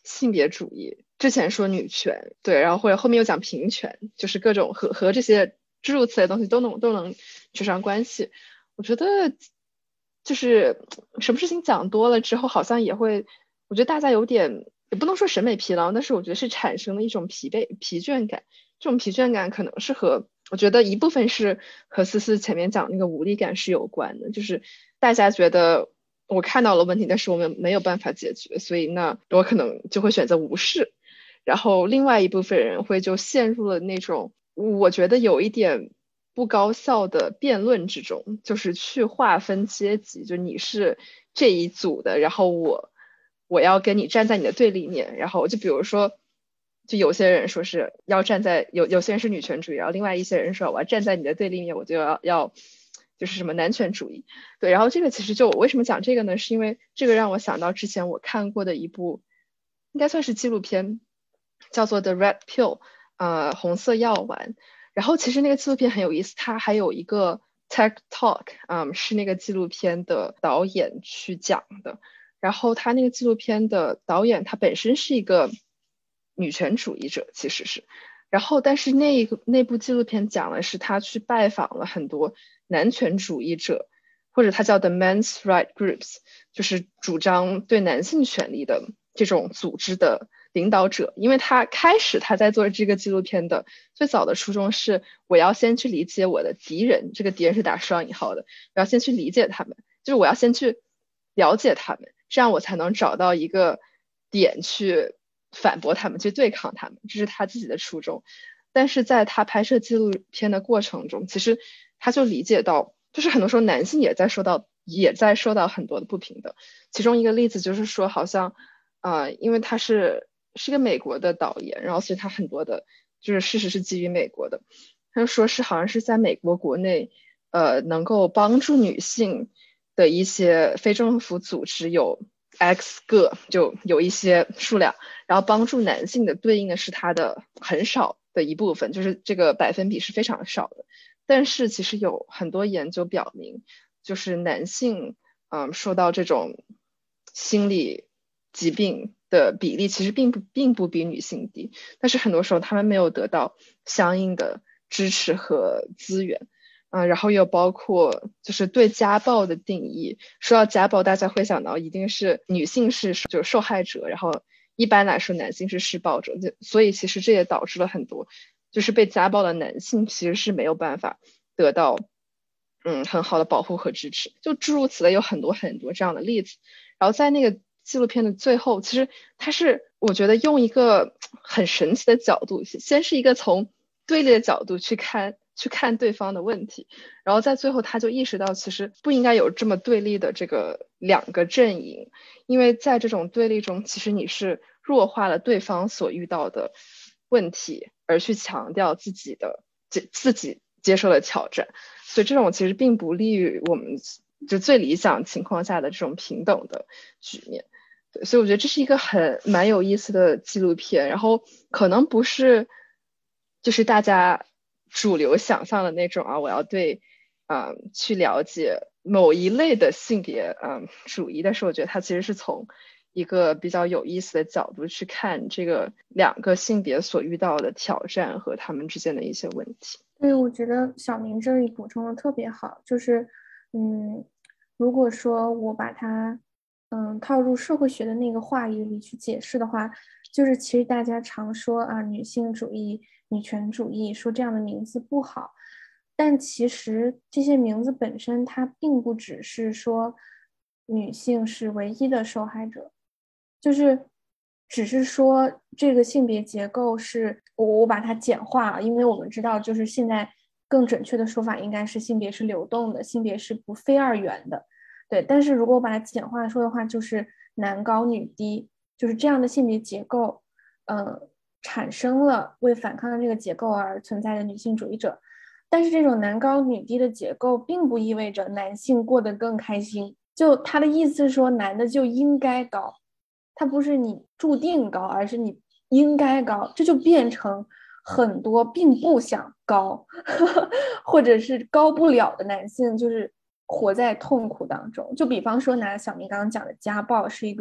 Speaker 2: 性别主义，之前说女权，对，然后或者后面又讲平权，就是各种和这些诸如此类的东西都能扯上关系。我觉得就是什么事情讲多了之后，好像也会，我觉得大家有点也不能说审美疲劳，但是我觉得是产生了一种疲倦感。这种疲倦感可能是我觉得一部分是和思思前面讲那个无力感是有关的，就是大家觉得我看到了问题，但是我们没有办法解决，所以那我可能就会选择无视。然后另外一部分人会就陷入了那种我觉得有一点不高效的辩论之中，就是去划分阶级，就你是这一组的，然后我要跟你站在你的对立面，然后就比如说，就有些人说是要站在有些人是女权主义，然后另外一些人说我要站在你的对立面，我就要就是什么男权主义。对，然后这个其实就我为什么讲这个呢？是因为这个让我想到之前我看过的一部应该算是纪录片，叫做 The Red Pill， 红色药丸。然后其实那个纪录片很有意思，它还有一个 TED Talk， 是那个纪录片的导演去讲的。然后他那个纪录片的导演他本身是一个女权主义者，其实是。然后但是那部纪录片讲的是他去拜访了很多男权主义者，或者他叫 The Men's Right Groups， 就是主张对男性权利的这种组织的领导者。因为他在做这个纪录片的最早的初衷是我要先去理解我的敌人，这个敌人是打双引号的，我要先去理解他们，就是我要先去了解他们，这样我才能找到一个点去反驳他们，去对抗他们，这是他自己的初衷。但是在他拍摄纪录片的过程中，其实他就理解到，就是很多时候男性也在受到很多的不平等。其中一个例子就是说，好像因为他是个美国的导演，然后所以他很多的就是事实是基于美国的。他就说是好像是在美国国内能够帮助女性的一些非政府组织有 X 个，就有一些数量，然后帮助男性的对应的是他的很少的一部分，就是这个百分比是非常少的。但是其实有很多研究表明，就是男性受到这种心理疾病的比例其实并不比女性低，但是很多时候他们没有得到相应的支持和资源。然后又包括就是对家暴的定义，说到家暴大家会想到一定是女性是就是受害者，然后一般来说男性是施暴者，所以其实这也导致了很多就是被家暴的男性其实是没有办法得到很好的保护和支持，就诸如此类有很多很多这样的例子。然后在那个纪录片的最后，其实它是我觉得用一个很神奇的角度，先是一个从对立的角度去看对方的问题，然后在最后他就意识到其实不应该有这么对立的这个两个阵营，因为在这种对立中其实你是弱化了对方所遇到的问题，而去强调自己接受的挑战，所以这种其实并不利于我们就最理想情况下的这种平等的局面。对，所以我觉得这是一个蛮有意思的纪录片，然后可能不是就是大家主流想象的那种我要去了解某一类的性别主义，但是我觉得它其实是从一个比较有意思的角度去看这个两个性别所遇到的挑战和他们之间的一些问题。
Speaker 1: 对，我觉得小明这里补充的特别好，就是如果说我把它套入社会学的那个话语里去解释的话，就是其实大家常说女性主义、女权主义，说这样的名字不好，但其实这些名字本身它并不只是说女性是唯一的受害者，就是只是说这个性别结构是我把它简化，因为我们知道就是现在更准确的说法应该是性别是流动的，性别是不非二元的。对，但是如果我把它简化说的话，就是男高女低，就是这样的性别结构，产生了为反抗这个结构而存在的女性主义者。但是这种男高女低的结构，并不意味着男性过得更开心。就他的意思是说，男的就应该高，他不是你注定高，而是你应该高，这就变成很多并不想高，或者是高不了的男性，就是活在痛苦当中。就比方说拿小明刚刚讲的家暴是一个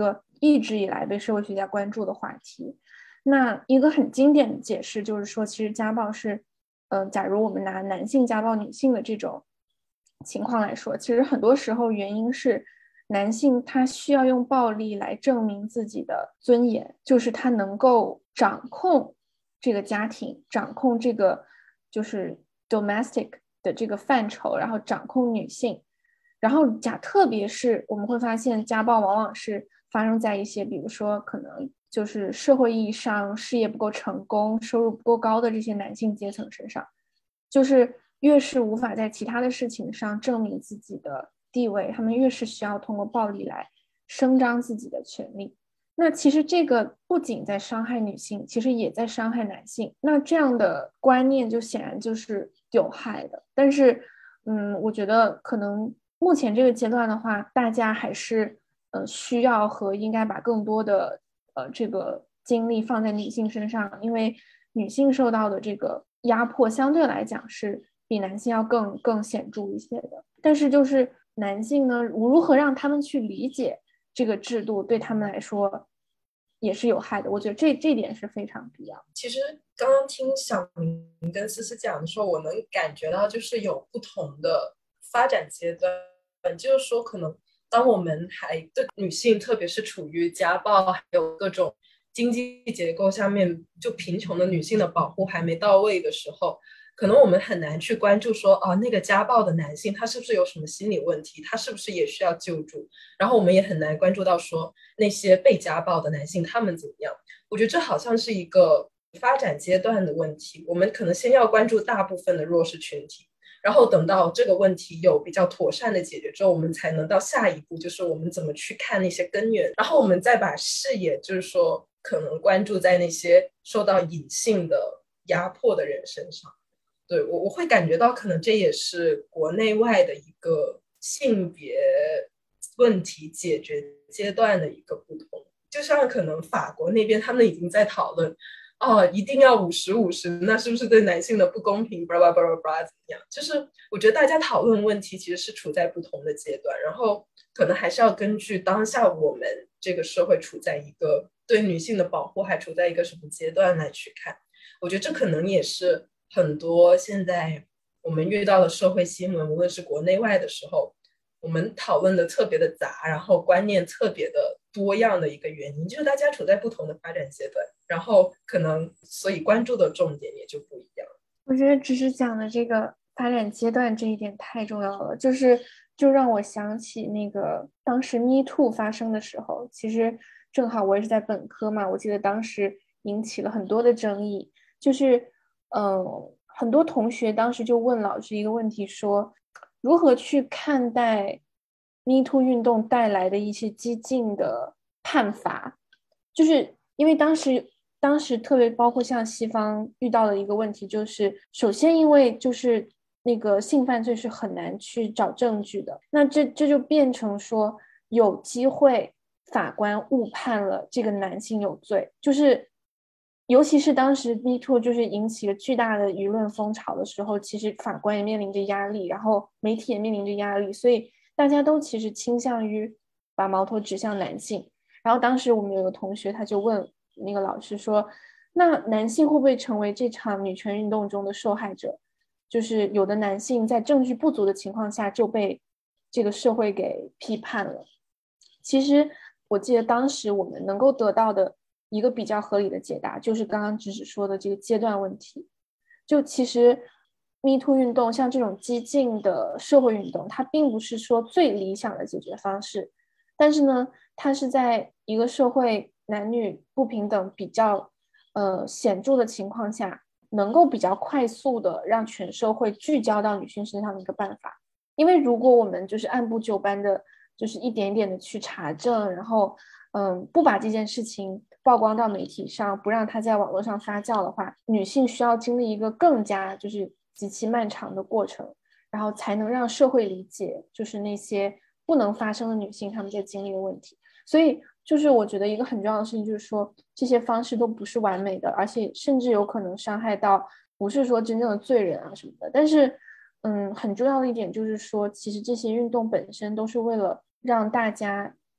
Speaker 1: 一直以来被社会学家关注的话题。那一个很经典的解释就是说，其实家暴是假如我们拿男性家暴女性的这种情况来说，其实很多时候原因是男性他需要用暴力来证明自己的尊严，就是他能够掌控这个家庭，掌控这个就是 domestic 的这个范畴，然后掌控女性。然后特别是我们会发现家暴往往是发生在一些比如说可能就是社会意义上事业不够成功，收入不够高的这些男性阶层身上，就是越是无法在其他的事情上证明自己的地位，他们越是需要通过暴力来伸张自己的权利。那其实这个不仅在伤害女性，其实也在伤害男性。那这样的观念就显然就是有害的。但是我觉得可能目前这个阶段的话，大家还是需要和应该把更多的这个精力放在女性身上，因为女性受到的这个压迫相对来讲是比男性要更显著一些的。但是就是男性呢，如何让他们去理解这个制度，对他们来说也是有害的。我觉得这点是非常必要。
Speaker 3: 其实刚刚听小明跟思思讲的时候，我能感觉到就是有不同的发展阶段，就是说可能当我们还对女性，特别是处于家暴还有各种经济结构下面就贫穷的女性的保护还没到位的时候，可能我们很难去关注说那个家暴的男性他是不是有什么心理问题，他是不是也需要救助，然后我们也很难关注到说那些被家暴的男性他们怎么样。我觉得这好像是一个发展阶段的问题，我们可能先要关注大部分的弱势群体，然后等到这个问题有比较妥善的解决之后，我们才能到下一步，就是我们怎么去看那些根源，然后我们再把视野就是说可能关注在那些受到隐性的压迫的人身上。对，我会感觉到可能这也是国内外的一个性别问题解决阶段的一个不同。就像可能法国那边他们已经在讨论一定要50-50，那是不是对男性的不公平巴拉巴拉巴拉怎么样，就是我觉得大家讨论问题其实是处在不同的阶段，然后可能还是要根据当下我们这个社会处在一个对女性的保护还处在一个什么阶段来去看。我觉得这可能也是很多现在我们遇到的社会新闻，无论是国内外的时候，我们讨论的特别的杂，然后观念特别的多样的一个原因，就是大家处在不同的发展阶段，然后可能所以关注的重点也就不一样。
Speaker 1: 我觉得只是讲的这个发展阶段这一点太重要了，就让我想起那个当时 Me Too 发生的时候，其实正好我也是在本科嘛，我记得当时引起了很多的争议，就是很多同学当时就问老师一个问题，说如何去看待 Me Too 运动带来的一些激进的判罚，就是因为当时特别包括像西方遇到的一个问题，就是首先因为就是那个性犯罪是很难去找证据的，那这就变成说有机会法官误判了这个男性有罪，就是尤其是当时 Me Too 就是引起了巨大的舆论风潮的时候，其实法官也面临着压力，然后媒体也面临着压力，所以大家都其实倾向于把矛头指向男性。然后当时我们有个同学他就问那个老师说，那男性会不会成为这场女权运动中的受害者，就是有的男性在证据不足的情况下就被这个社会给批判了。其实我记得当时我们能够得到的一个比较合理的解答，就是刚刚直指说的这个阶段问题。就其实 Me Too 运动像这种激进的社会运动，它并不是说最理想的解决方式，但是呢它是在一个社会男女不平等比较显著的情况下，能够比较快速的让全社会聚焦到女性身上的一个办法。因为如果我们就是按部就班的就是一点一点的去查证，然后不把这件事情曝光到媒体上，不让它在网络上发酵的话，女性需要经历一个更加就是极其漫长的过程，然后才能让社会理解就是那些不能发生的女性她们在经历的问题。所以就是我觉得一个很重要的事情就是说，这些方式都不是完美的，而且甚至有可能伤害到不是说真正的罪人啊什么的。但是很重要的一点就是说，其实这些运动本身都是为了让大家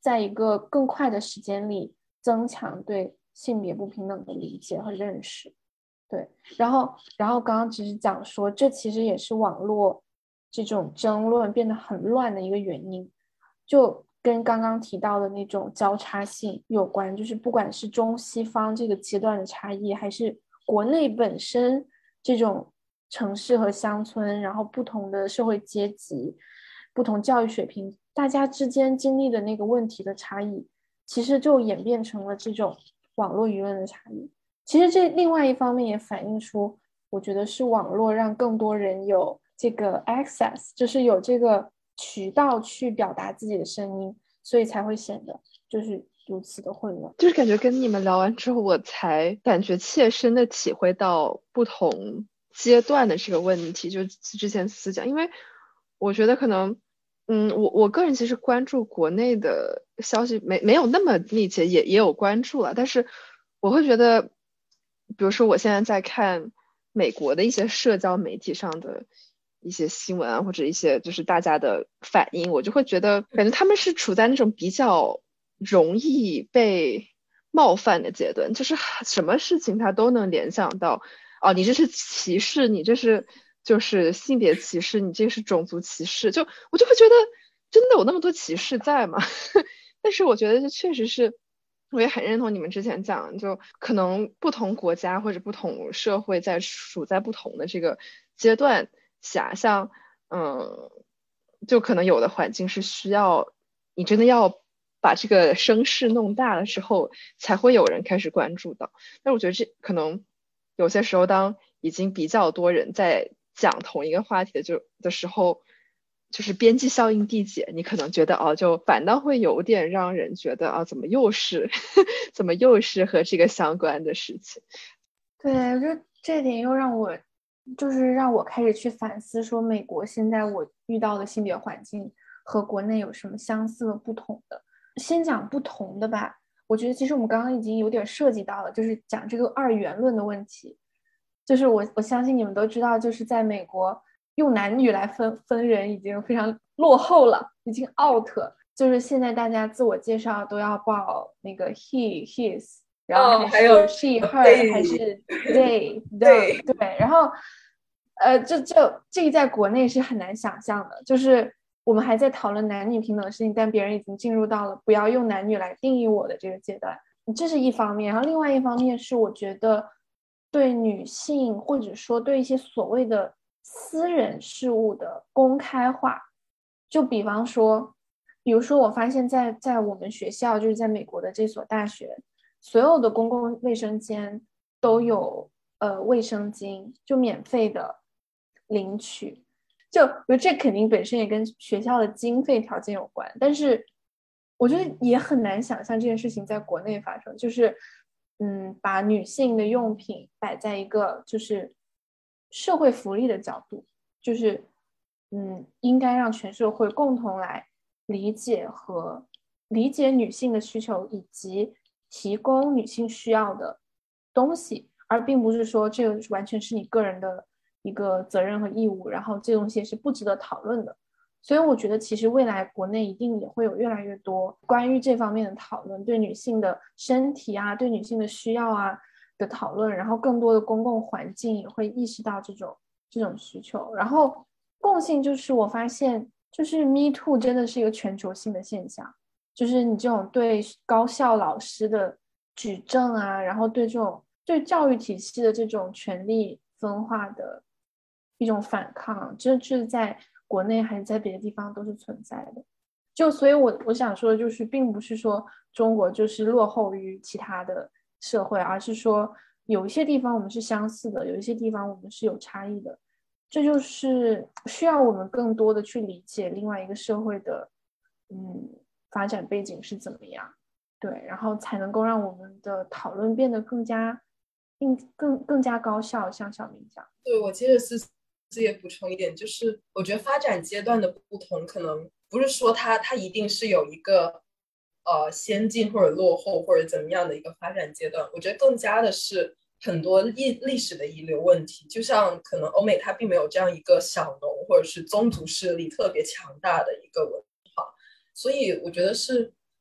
Speaker 1: 在一个更快的时间里增强对性别不平等的理解和认识。对，然后刚刚只是讲说，这其实也是网络这种争论变得很乱的一个原因，就跟刚刚提到的那种交叉性有关，就是不管是中西方这个阶段的差异，还是国内本身这种城市和乡村，然后不同的社会阶级、不同教育水平，大家之间经历的那个问题的差异，其实就演变成了这种网络舆论的差异。其实这另外一方面也反映出，我觉得是网络让更多人有这个 access， 就是有这个渠道去表达自己的声音，所以才会显得就是如此的混乱。
Speaker 2: 就是感觉跟你们聊完之后，我才感觉切身的体会到不同阶段的这个问题。就之前思讲，因为我觉得可能我个人其实关注国内的消息没有那么密切，也有关注了，但是我会觉得比如说我现在在看美国的一些社交媒体上的一些新闻啊，或者一些就是大家的反应，我就会觉得感觉他们是处在那种比较容易被冒犯的阶段，就是什么事情他都能联想到，哦，你这是歧视，你这是就是性别歧视，你这是种族歧视，就我就会觉得真的有那么多歧视在吗？但是我觉得这确实是，我也很认同你们之前讲，就可能不同国家或者不同社会处在不同的这个阶段下，像就可能有的环境是需要你真的要把这个声势弄大了之后，才会有人开始关注到。但我觉得这可能有些时候，当已经比较多人在讲同一个话题的时候，就是边际效应递减，你可能觉得哦，就反倒会有点让人觉得啊，怎么又是怎么又是和这个相关的事情？
Speaker 1: 对，我觉得这点又让我开始去反思，说美国现在我遇到的性别环境和国内有什么相似和不同的。先讲不同的吧，我觉得其实我们刚刚已经有点涉及到了，就是讲这个二元论的问题。就是我相信你们都知道，就是在美国用男女来分人已经非常落后了，已经 out。就是现在大家自我介绍都要报那个 he、his， 然后
Speaker 3: 还有
Speaker 1: she、her 还是 they、them，对，然后这个在国内是很难想象的，就是我们还在讨论男女平等的事情，但别人已经进入到了不要用男女来定义我的这个阶段，这是一方面。然后另外一方面是我觉得对女性或者说对一些所谓的私人事务的公开化，就比方说，比如说我发现在我们学校，就是在美国的这所大学，所有的公共卫生间都有卫生巾，就免费的领取。就我觉得这肯定本身也跟学校的经费条件有关，但是我觉得也很难想象这件事情在国内发生，就是把女性的用品摆在一个就是社会福利的角度，就是应该让全社会共同来理解女性的需求，以及提供女性需要的东西，而并不是说这个完全是你个人的一个责任和义务，然后这东西是不值得讨论的。所以我觉得其实未来国内一定也会有越来越多关于这方面的讨论，对女性的身体啊，对女性的需要啊的讨论，然后更多的公共环境也会意识到这种需求。然后共性就是我发现就是 Me Too 真的是一个全球性的现象，就是你这种对高校老师的举证啊，然后对教育体系的这种权力分化的一种反抗，这是在国内还是在别的地方都是存在的。就所以我想说的就是，并不是说中国就是落后于其他的社会，而是说有一些地方我们是相似的，有一些地方我们是有差异的。这就是需要我们更多的去理解另外一个社会的发展背景是怎么样，对，然后才能够让我们的讨论变得更加高效。像小明讲，
Speaker 3: 对，我接着思也补充一点，就是我觉得发展阶段的不同，可能不是说它一定是有一个先进或者落后或者怎么样的一个发展阶段，我觉得更加的是很多历史的遗留问题，就像可能欧美它并没有这样一个小农或者是宗族势力特别强大的一个文化，所以我觉得是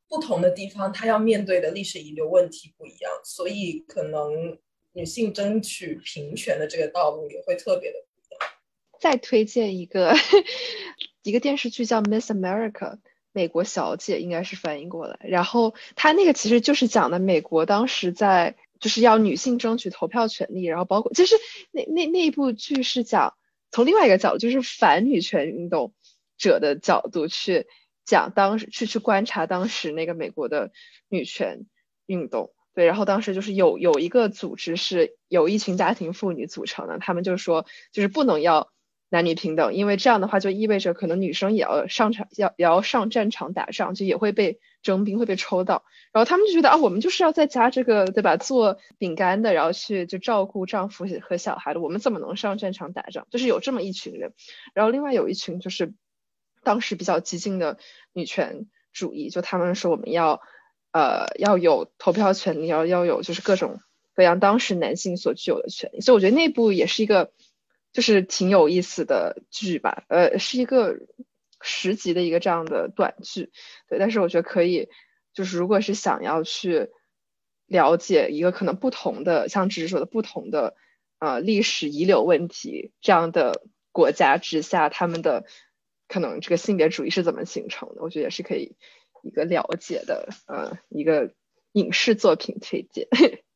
Speaker 3: 不同的地方它要面对的历史遗留问题不一样，所以可能女性争取平权的这个道路也会特别的不一样。
Speaker 2: 再推荐一个一个电视剧叫 Miss America， 美国小姐应该是翻译过来，然后它那个其实就是讲的美国当时在就是要女性争取投票权利，然后包括其实那一部剧是讲从另外一个角度，就是反女权运动者的角度去讲当时去观察当时那个美国的女权运动。对，然后当时就是有一个组织是有一群家庭妇女组成的，他们就说就是不能要男女平等，因为这样的话就意味着可能女生也要上场，也要上战场打仗，就也会被征兵，会被抽到。然后他们就觉得啊，我们就是要在家这个对吧，做饼干的，然后去就照顾丈夫和小孩的，我们怎么能上战场打仗？就是有这么一群人。然后另外有一群就是当时比较激进的女权主义，就他们说我们要有投票权利，要有就是各种各样当时男性所具有的权利。所以我觉得那部也是一个就是挺有意思的剧吧，是一个10集的一个这样的短剧。对，但是我觉得可以，就是如果是想要去了解一个可能不同的，像只是说的不同的历史遗留问题这样的国家之下，他们的可能这个性别主义是怎么形成的，我觉得也是可以一个了解的一个影视作品推荐。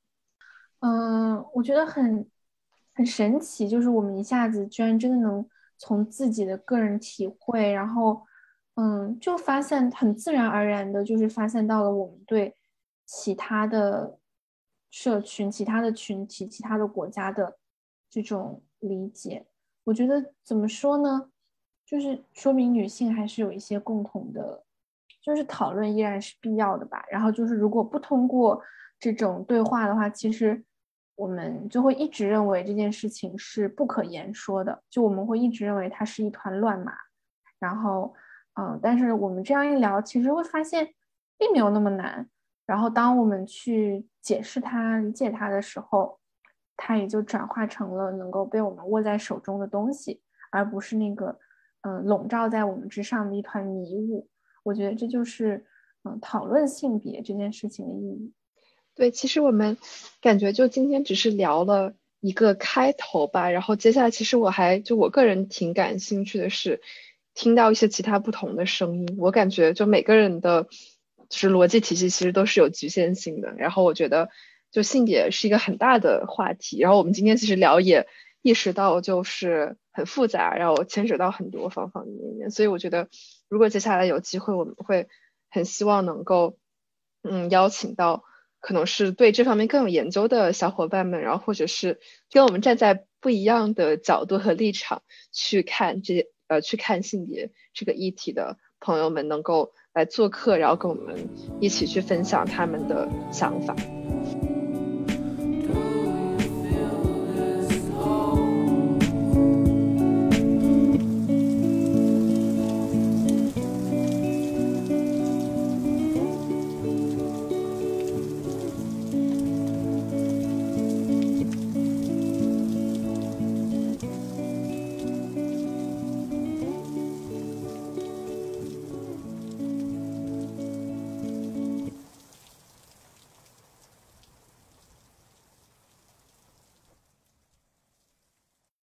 Speaker 1: 我觉得很神奇，就是我们一下子居然真的能从自己的个人体会，然后就发现很自然而然的，就是发现到了我们对其他的社群、其他的群体、其他的国家的这种理解。我觉得怎么说呢，就是说明女性还是有一些共同的，就是讨论依然是必要的吧。然后就是如果不通过这种对话的话，其实我们就会一直认为这件事情是不可言说的，就我们会一直认为它是一团乱麻。然后但是我们这样一聊，其实会发现并没有那么难。然后当我们去解释它、理解它的时候，它也就转化成了能够被我们握在手中的东西，而不是那个笼罩在我们之上的一团迷雾。我觉得这就是讨论性别这件事情的意义。
Speaker 2: 对，其实我们感觉就今天只是聊了一个开头吧，然后接下来其实我个人挺感兴趣的是听到一些其他不同的声音。我感觉就每个人的就是逻辑体系其实都是有局限性的，然后我觉得就性别是一个很大的话题，然后我们今天其实聊也意识到就是很复杂，然后牵扯到很多方方面面，所以我觉得如果接下来有机会，我们会很希望能够邀请到可能是对这方面更有研究的小伙伴们，然后或者是跟我们站在不一样的角度和立场去看性别这个议题的朋友们，能够来做客，然后跟我们一起去分享他们的想法。